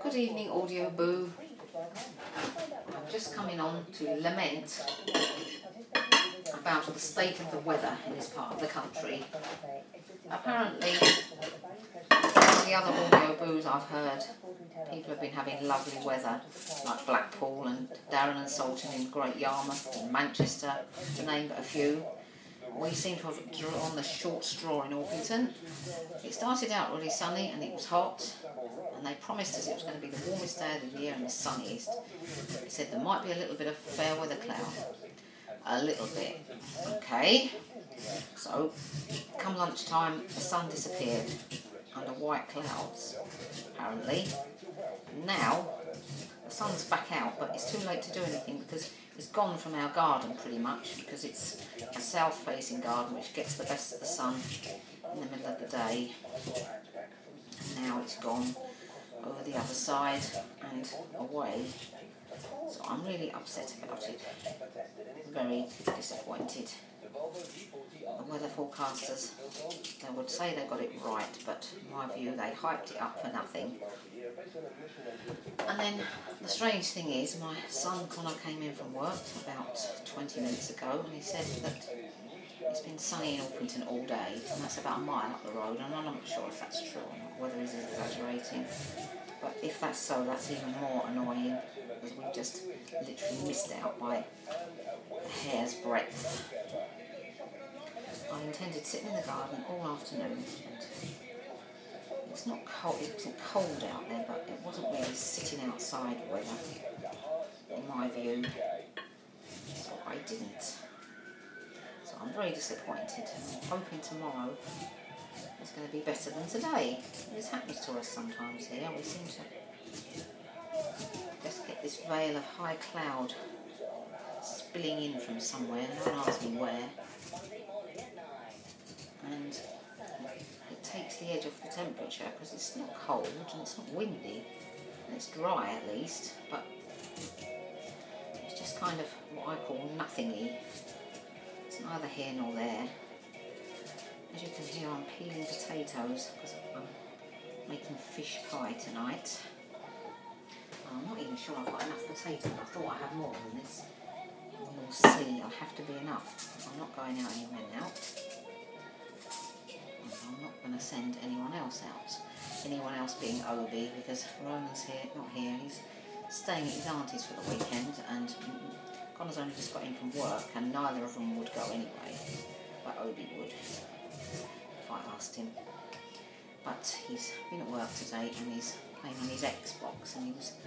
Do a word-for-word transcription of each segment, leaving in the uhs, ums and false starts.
Good evening, Audio Boo. I'm just coming on to lament about the state of the weather in this part of the country. Apparently, the other Audio Boos I've heard, people have been having lovely weather, like Blackpool and Darren and Salton in Great Yarmouth and Manchester, to name but a few. We seem to have drawn the short straw in Orpington. It started out really sunny and it was hot, and they promised us it was going to be the warmest day of the year and the sunniest. They said there might be a little bit of fair weather cloud. A little bit. Okay. So, come lunchtime, the sun disappeared under white clouds, apparently. Now, the sun's back out, but it's too late to do anything because it's gone from our garden pretty much, because it's a south-facing garden which gets the best of the sun in the middle of the day. And now it's gone over the other side and away. So I'm really upset about it. Very disappointed. The weather forecasters, they would say they got it right, but in my view they hyped it up for nothing. And then the strange thing is, my son Connor came in from work about twenty minutes ago, and he said that it's been sunny in Orpington all day, and that's about a mile up the road, and I'm not sure if that's true or not, whether he's exaggerating. But if that's so, that's even more annoying, because we just literally missed out by a hair's breadth. I intended sitting in the garden all afternoon, and it's not cold, it wasn't cold out there, but it wasn't really sitting outside weather, in my view, so I didn't. So I'm very disappointed. I'm hoping tomorrow is going to be better than today. This happens to us sometimes here. We seem to just get this veil of high cloud spilling in from somewhere, no one asks me where, and it takes the edge off the temperature because it's not cold and it's not windy and it's dry at least, but it's just kind of what I call nothingy. It's neither here nor there. As you can hear, I'm peeling potatoes because I'm making fish pie tonight. I'm not even sure I've got enough potatoes. I thought I had more than this. We'll see. I'll have to be enough. I'm not going out anywhere now. I'm not going to send anyone else out. Anyone else being Obi, because Ronan's here, not here. He's staying at his auntie's for the weekend, and Connor's only just got in from work, and neither of them would go anyway. But Obi would, if I asked him. But he's been at work today, and he's playing on his Xbox, and he was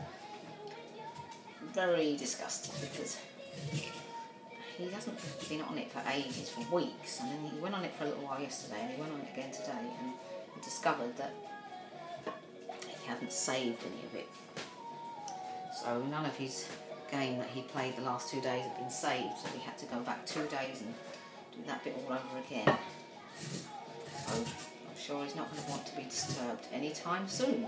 very disgusted because he hasn't been on it for ages, for weeks, and then he went on it for a little while yesterday, and he went on it again today, and he discovered that he hadn't saved any of it. So none of his game that he played the last two days had been saved, so he had to go back two days and do that bit all over again. So I'm sure he's not going to want to be disturbed anytime soon.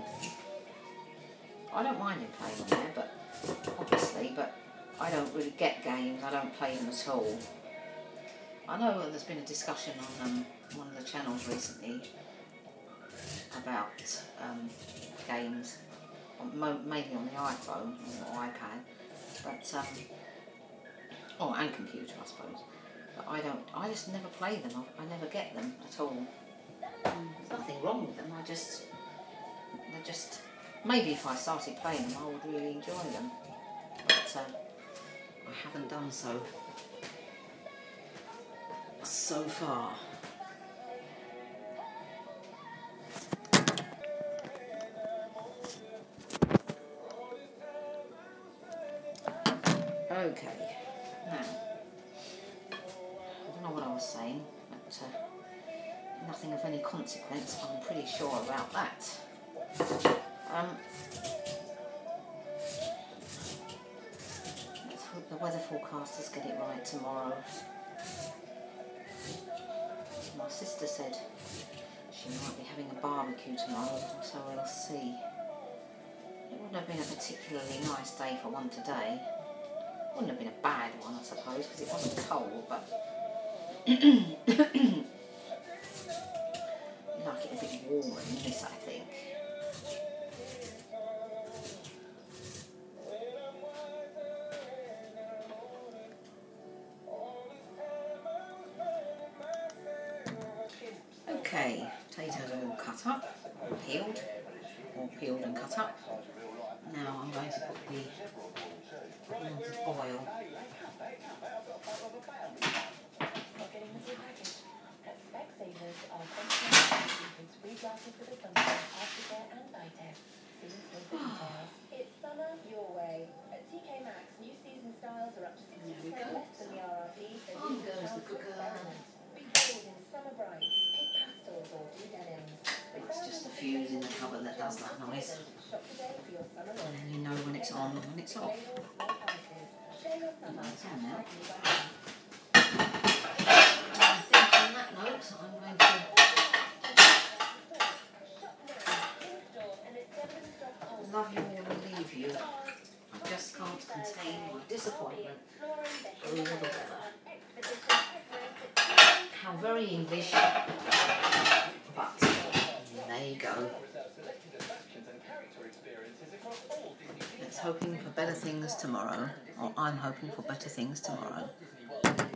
I don't mind him playing on there, but obviously, but I don't really get games, I don't play them at all. I know there's been a discussion on um, one of the channels recently about um, games, on, mo- mainly on the iPhone or iPad, but um, oh, and computer, I suppose. But I don't. I just never play them. I, I never get them at all. Um, there's nothing wrong with them. I just, they're just. Maybe if I started playing them, I would really enjoy them. But uh, I haven't done so so far. Okay, now, I don't know what I was saying, but uh, nothing of any consequence, I'm pretty sure about that. Um, let's hope the weather forecasters get it right tomorrow. My sister said she might be having a barbecue tomorrow, so we'll see. It wouldn't have been a particularly nice day for one today. Wouldn't have been a bad one, I suppose, because it wasn't cold, but you like it a bit warmer than this, I think. Okay, potatoes are all cut up, peeled, or peeled and cut up. Now I'm going to put the oil. It's summer your way. At T K Maxx, new season styles are up to sixty percent less than the R R P, so On goes the cooker. be bold in summer brights, pick pastels or do denims. It's just the fuse in the cupboard that does that noise. Shop today for your summer And then you know when it's on and when it's off. Share your Oh, summer. it's on now. I think on that note, I'm going to love you all and leave you. I just can't contain my disappointment over the weather. How very English, but there you go. Let's hoping for better things tomorrow, or I'm hoping for better things tomorrow.